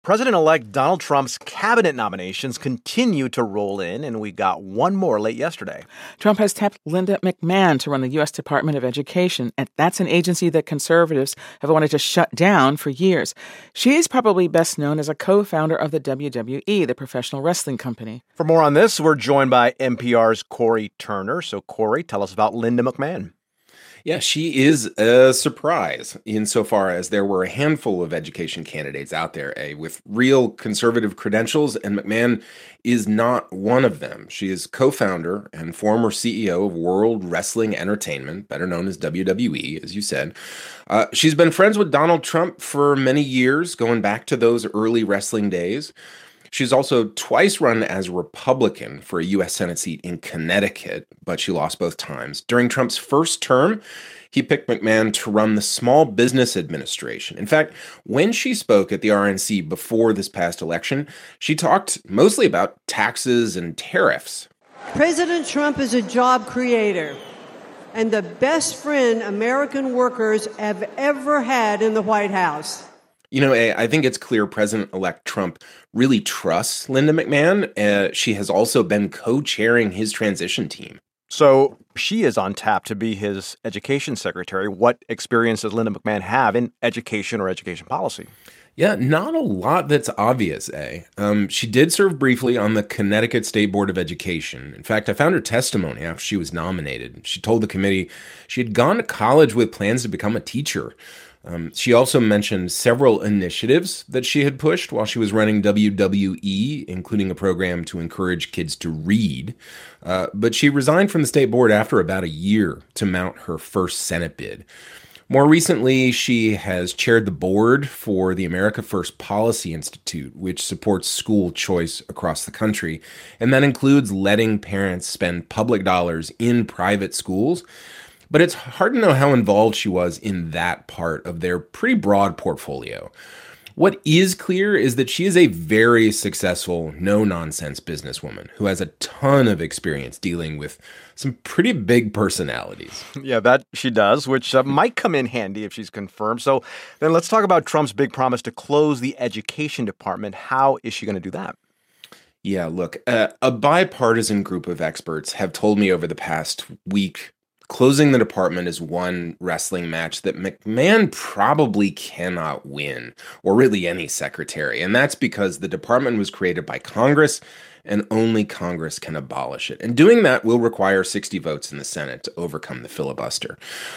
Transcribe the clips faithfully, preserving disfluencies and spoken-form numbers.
President-elect Donald Trump's cabinet nominations continue to roll in, and we got one more late yesterday. Trump has tapped Linda McMahon to run the U S Department of Education, and that's an agency that conservatives have wanted to shut down for years. She is probably best known as a co-founder of the W W E, the professional wrestling company. For more on this, we're joined by N P R's Cory Turner. So, Cory, tell us about Linda McMahon. Yeah, she is a surprise insofar as there were a handful of education candidates out there eh, with real conservative credentials, and McMahon is not one of them. She is co-founder and former C E O of World Wrestling Entertainment, better known as W W E, as you said. Uh, she's been friends with Donald Trump for many years, going back to those early wrestling days. She's also twice run as Republican for a U S Senate seat in Connecticut, but she lost both times. During Trump's first term, he picked McMahon to run the Small Business Administration. In fact, when she spoke at the R N C before this past election, she talked mostly about taxes and tariffs. President Trump is a job creator and the best friend American workers have ever had in the White House. You know, I think it's clear President-elect Trump really trusts Linda McMahon. Uh, she has also been co-chairing his transition team. So she is on tap to be his education secretary. What experience does Linda McMahon have in education or education policy? Yeah, not a lot that's obvious, eh? Um, she did serve briefly on the Connecticut State Board of Education. In fact, I found her testimony after she was nominated. She told the committee she had gone to college with plans to become a teacher. Um, she also mentioned several initiatives that she had pushed while she was running W W E, including a program to encourage kids to read. Uh, but she resigned from the state board after about a year to mount her first Senate bid. More recently, she has chaired the board for the America First Policy Institute, which supports school choice across the country. And that includes letting parents spend public dollars in private schools. But it's hard to know how involved she was in that part of their pretty broad portfolio. What is clear is that she is a very successful, no-nonsense businesswoman who has a ton of experience dealing with some pretty big personalities. Yeah, that she does, which uh, might come in handy if she's confirmed. So then let's talk about Trump's big promise to close the education department. How is she going to do that? Yeah, look, uh, a bipartisan group of experts have told me over the past week closing the department is one wrestling match that McMahon probably cannot win, or really any secretary. And that's because the department was created by Congress, and only Congress can abolish it. And doing that will require sixty votes in the Senate to overcome the filibuster.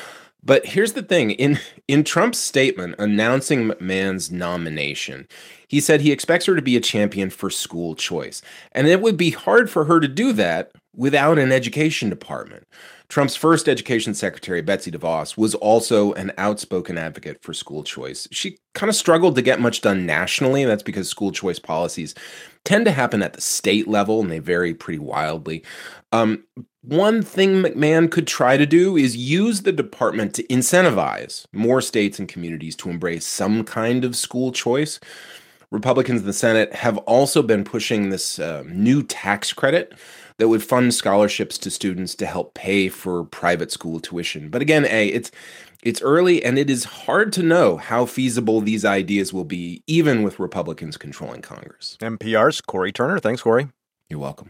But here's the thing. In, in Trump's statement announcing McMahon's nomination, he said he expects her to be a champion for school choice. And it would be hard for her to do that without an education department. Trump's first education secretary, Betsy DeVos, was also an outspoken advocate for school choice. She kind of struggled to get much done nationally. That's because school choice policies tend to happen at the state level, and they vary pretty wildly. Um, one thing McMahon could try to do is use the department to incentivize more states and communities to embrace some kind of school choice. Republicans in the Senate have also been pushing this uh, new tax credit that would fund scholarships to students to help pay for private school tuition. But again, A, it's it's early, and it is hard to know how feasible these ideas will be, even with Republicans controlling Congress. N P R's Cory Turner. Thanks, Cory. You're welcome.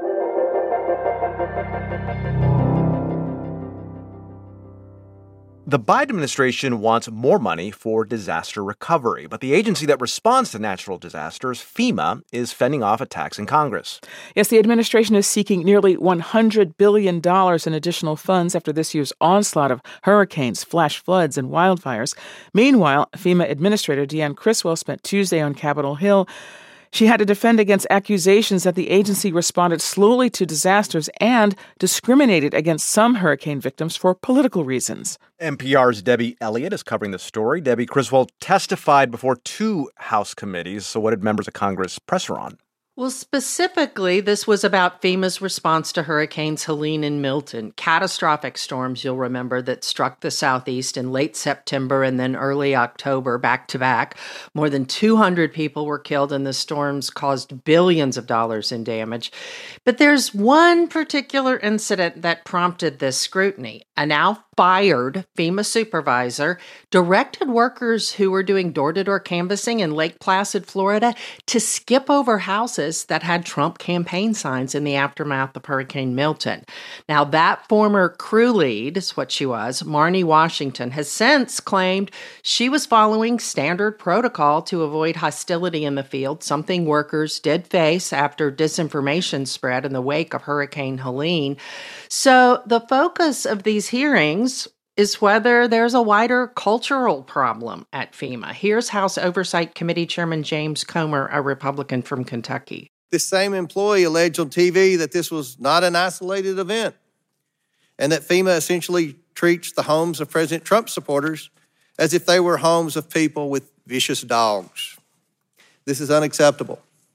The Biden administration wants more money for disaster recovery, but the agency that responds to natural disasters, FEMA, is fending off attacks in Congress. Yes, the administration is seeking nearly one hundred billion dollars in additional funds after this year's onslaught of hurricanes, flash floods, and wildfires. Meanwhile, FEMA Administrator Deanne Criswell spent Tuesday on Capitol Hill. She had to defend against accusations that the agency responded slowly to disasters and discriminated against some hurricane victims for political reasons. N P R's Debbie Elliott is covering the story. Debbie, Criswell testified before two House committees. So what did members of Congress press her on? Well, specifically, this was about FEMA's response to Hurricanes Helene and Milton, catastrophic storms, you'll remember, that struck the Southeast in late September and then early October, back to back. More than two hundred people were killed, and the storms caused billions of dollars in damage. But there's one particular incident that prompted this scrutiny, a now fired FEMA supervisor, directed workers who were doing door-to-door canvassing in Lake Placid, Florida, to skip over houses that had Trump campaign signs in the aftermath of Hurricane Milton. Now, that former crew lead, is what she was, Marnie Washington, has since claimed she was following standard protocol to avoid hostility in the field, something workers did face after disinformation spread in the wake of Hurricane Helene. So the focus of these hearings is whether there's a wider cultural problem at FEMA. Here's House Oversight Committee Chairman James Comer, a Republican from Kentucky. This same employee alleged on T V that this was not an isolated event and that FEMA essentially treats the homes of President Trump supporters as if they were homes of people with vicious dogs. This is unacceptable.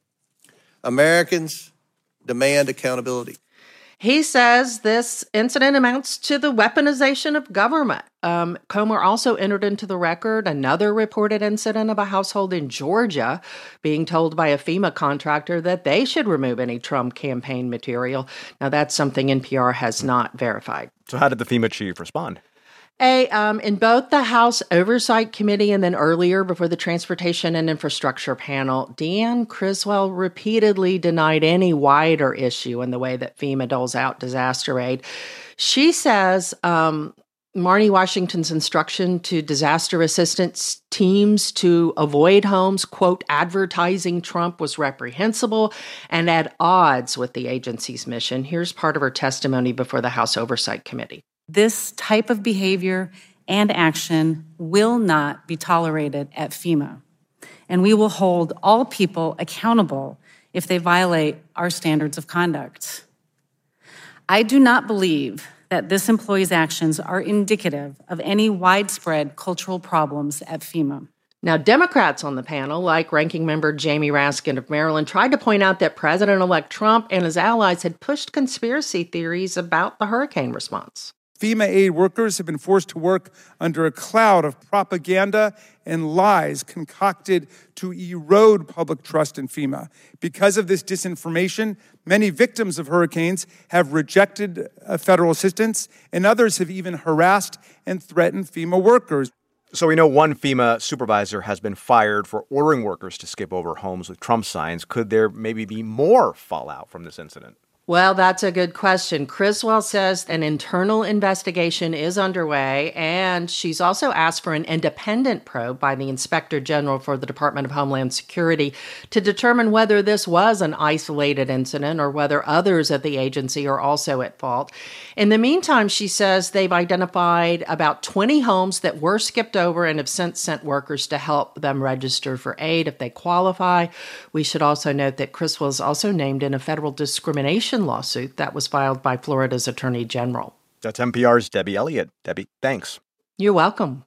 Americans demand accountability. He says this incident amounts to the weaponization of government. Um, Comer also entered into the record another reported incident of a household in Georgia being told by a FEMA contractor that they should remove any Trump campaign material. Now, that's something N P R has not verified. So how did the FEMA chief respond? A, um, in both the House Oversight Committee and then earlier before the Transportation and Infrastructure Panel, Deanne Criswell repeatedly denied any wider issue in the way that FEMA doles out disaster aid. She says um, Marnie Washington's instruction to disaster assistance teams to avoid homes, quote, advertising Trump was reprehensible and at odds with the agency's mission. Here's part of her testimony before the House Oversight Committee. This type of behavior and action will not be tolerated at FEMA, and we will hold all people accountable if they violate our standards of conduct. I do not believe that this employee's actions are indicative of any widespread cultural problems at FEMA. Now, Democrats on the panel, like Ranking Member Jamie Raskin of Maryland, tried to point out that President-elect Trump and his allies had pushed conspiracy theories about the hurricane response. FEMA aid workers have been forced to work under a cloud of propaganda and lies concocted to erode public trust in FEMA. Because of this disinformation, many victims of hurricanes have rejected uh, federal assistance, and others have even harassed and threatened FEMA workers. So we know one FEMA supervisor has been fired for ordering workers to skip over homes with Trump signs. Could there maybe be more fallout from this incident? Well, that's a good question. Criswell says an internal investigation is underway, and she's also asked for an independent probe by the Inspector General for the Department of Homeland Security to determine whether this was an isolated incident or whether others at the agency are also at fault. In the meantime, she says they've identified about twenty homes that were skipped over and have since sent workers to help them register for aid if they qualify. We should also note that Criswell is also named in a federal discrimination lawsuit that was filed by Florida's Attorney General. That's N P R's Debbie Elliott. Debbie, thanks. You're welcome.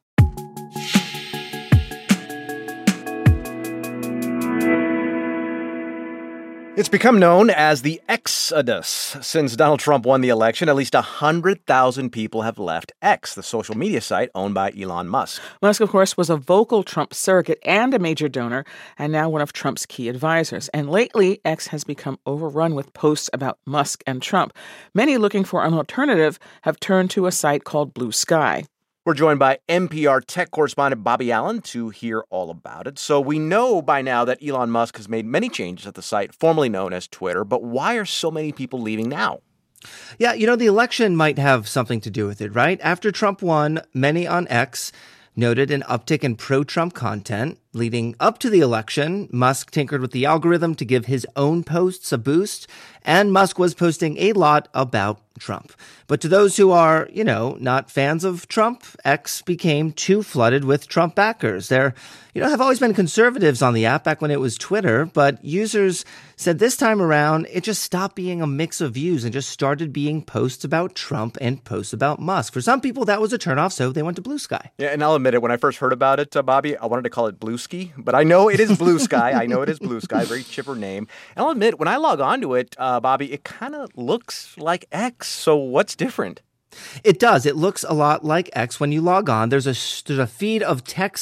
It's become known as the Exodus. Since Donald Trump won the election, at least one hundred thousand people have left X, the social media site owned by Elon Musk. Musk, of course, was a vocal Trump surrogate and a major donor, and now one of Trump's key advisors. And lately, X has become overrun with posts about Musk and Trump. Many looking for an alternative have turned to a site called Blue Sky. We're joined by N P R tech correspondent Bobby Allen to hear all about it. So we know by now that Elon Musk has made many changes at the site, formerly known as Twitter. But why are so many people leaving now? Yeah, you know, the election might have something to do with it, right? After Trump won, many on X noted an uptick in pro-Trump content. Leading up to the election, Musk tinkered with the algorithm to give his own posts a boost, and Musk was posting a lot about Trump. But to those who are, you know, not fans of Trump, X became too flooded with Trump backers. There, you know, have always been conservatives on the app back when it was Twitter, but users said this time around, it just stopped being a mix of views and just started being posts about Trump and posts about Musk. For some people, that was a turnoff, so they went to Blue Sky. Yeah, and I'll admit it, when I first heard about it, uh, Bobby, I wanted to call it Blue Ski, but I know it is Blue Sky. I know it is Blue Sky, very chipper name. And I'll admit, when I log onto it, uh, Bobby, it kind of looks like X. So what's different? It does. It looks a lot like X. When you log on, there's a, there's a feed of text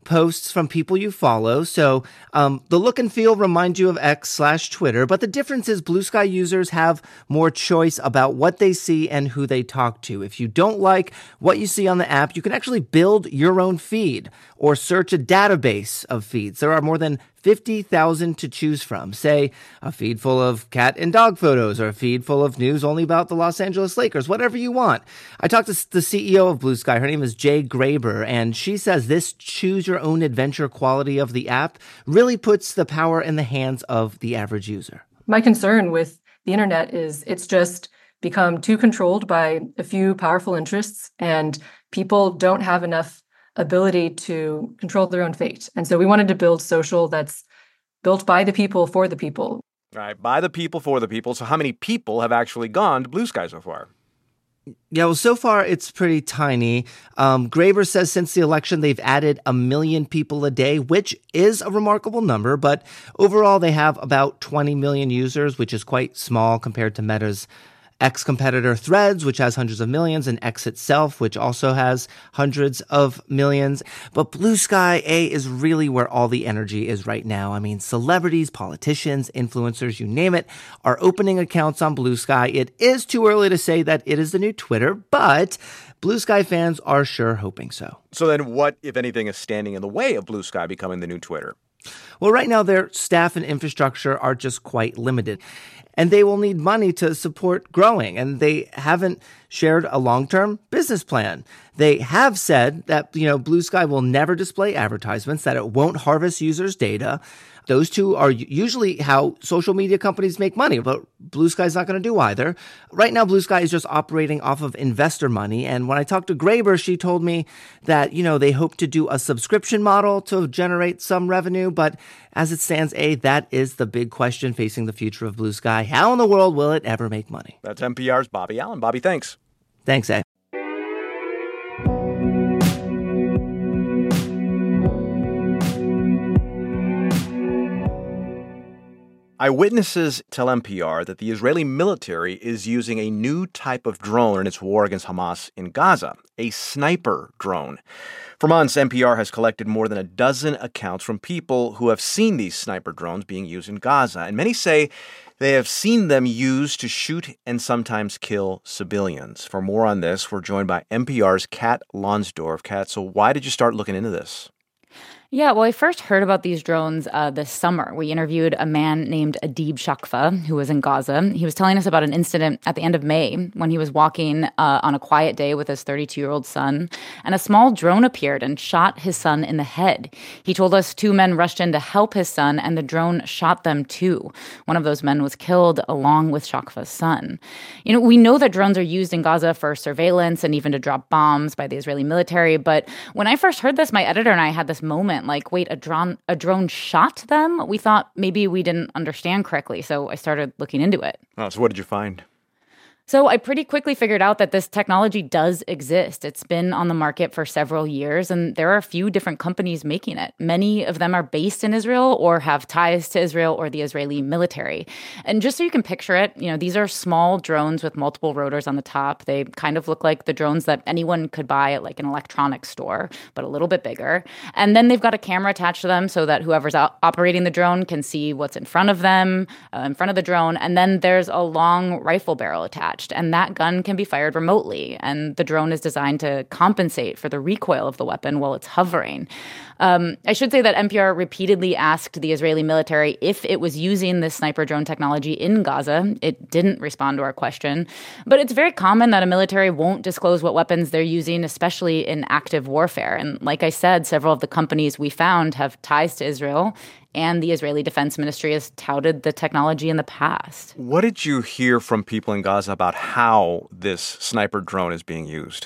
posts from people you follow. So um, the look and feel reminds you of X slash Twitter, but the difference is Blue Sky users have more choice about what they see and who they talk to. If you don't like what you see on the app, you can actually build your own feed or search a database of feeds. There are more than fifty thousand to choose from. Say, a feed full of cat and dog photos or a feed full of news only about the Los Angeles Lakers, whatever you want. I talked to the C E O of Blue Sky. Her name is Jay Graber, and she says this choose-your-own-adventure quality of the app really puts the power in the hands of the average user. My concern with the internet is it's just become too controlled by a few powerful interests, and people don't have enough ability to control their own fate. And so we wanted to build social that's built by the people for the people. All right, by the people for the people. So how many people have actually gone to Blue Sky so far? Yeah, well, so far it's pretty tiny. Um, Graber says since the election, they've added a million people a day, which is a remarkable number. But overall, they have about twenty million users, which is quite small compared to Meta's X-competitor Threads, which has hundreds of millions, and X itself, which also has hundreds of millions. But Blue Sky, A, is really where all the energy is right now. I mean, celebrities, politicians, influencers, you name it, are opening accounts on Blue Sky. It is too early to say that it is the new Twitter, but Blue Sky fans are sure hoping so. So then what, if anything, is standing in the way of Blue Sky becoming the new Twitter? Well, right now, their staff and infrastructure are just quite limited. And they will need money to support growing. And they haven't shared a long-term business plan. They have said that, you know, Blue Sky will never display advertisements, that it won't harvest users' data. Those two are usually how social media companies make money, but Blue Sky's not going to do either. Right now, Blue Sky is just operating off of investor money. And when I talked to Graber, she told me that, you know, they hope to do a subscription model to generate some revenue. But as it stands, A, that is the big question facing the future of Blue Sky. How in the world will it ever make money? That's N P R's Bobby Allen. Bobby, thanks. Thanks, A. Eyewitnesses tell N P R that the Israeli military is using a new type of drone in its war against Hamas in Gaza, a sniper drone. For months, N P R has collected more than a dozen accounts from people who have seen these sniper drones being used in Gaza, and many say they have seen them used to shoot and sometimes kill civilians. For more on this, we're joined by N P R's Kat Lonsdorf. Kat, so why did you start looking into this? Yeah, well, I first heard about these drones uh, this summer. We interviewed a man named Adib Shakfa, who was in Gaza. He was telling us about an incident at the end of May when he was walking uh, on a quiet day with his thirty-two-year-old son, and a small drone appeared and shot his son in the head. He told us two men rushed in to help his son, and the drone shot them too. One of those men was killed along with Shakfa's son. You know, we know that drones are used in Gaza for surveillance and even to drop bombs by the Israeli military, but when I first heard this, my editor and I had this moment like, wait, a drone, a drone shot them? We thought maybe we didn't understand correctly, so I started looking into it. Oh, so what did you find? So I pretty quickly figured out that this technology does exist. It's been on the market for several years, and there are a few different companies making it. Many of them are based in Israel or have ties to Israel or the Israeli military. And just so you can picture it, you know, these are small drones with multiple rotors on the top. They kind of look like the drones that anyone could buy at like an electronics store, but a little bit bigger. And then they've got a camera attached to them so that whoever's out operating the drone can see what's in front of them, uh, in front of the drone. And then there's a long rifle barrel attached. And that gun can be fired remotely. And the drone is designed to compensate for the recoil of the weapon while it's hovering. Um, I should say that N P R repeatedly asked the Israeli military if it was using this sniper drone technology in Gaza. It didn't respond to our question. But it's very common that a military won't disclose what weapons they're using, especially in active warfare. And like I said, several of the companies we found have ties to Israel, and the Israeli Defense Ministry has touted the technology in the past. What did you hear from people in Gaza about how this sniper drone is being used?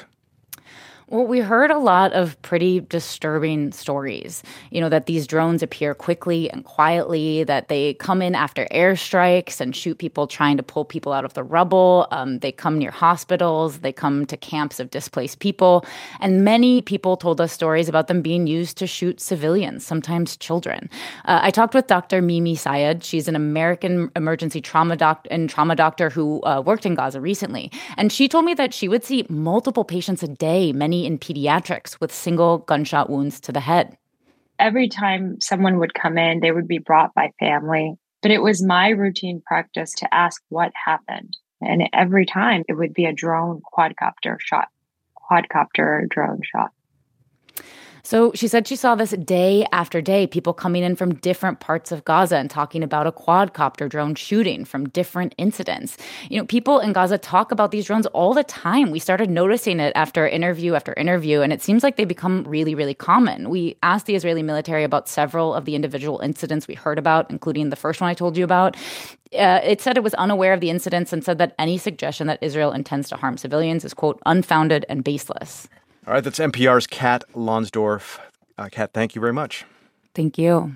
Well, we heard a lot of pretty disturbing stories, you know, that these drones appear quickly and quietly, that they come in after airstrikes and shoot people trying to pull people out of the rubble. Um, they come near hospitals. They come to camps of displaced people. And many people told us stories about them being used to shoot civilians, sometimes children. Uh, I talked with Doctor Mimi Sayed. She's an American emergency trauma doc- and trauma doctor who uh, worked in Gaza recently. And she told me that she would see multiple patients a day, many in pediatrics, with single gunshot wounds to the head. every time someone would come in, they would be brought by family. But it was my routine practice to ask what happened. And every time it would be a drone quadcopter shot, quadcopter drone shot. So she said she saw this day after day, people coming in from different parts of Gaza and talking about a quadcopter drone shooting from different incidents. You know, people in Gaza talk about these drones all the time. We started noticing it after interview after interview, and it seems like they become really, really common. We asked the Israeli military about several of the individual incidents we heard about, including the first one I told you about. Uh, it said it was unaware of the incidents and said that any suggestion that Israel intends to harm civilians is, quote, unfounded and baseless. All right, that's N P R's Kat Lonsdorf. Uh, Kat, thank you very much. Thank you.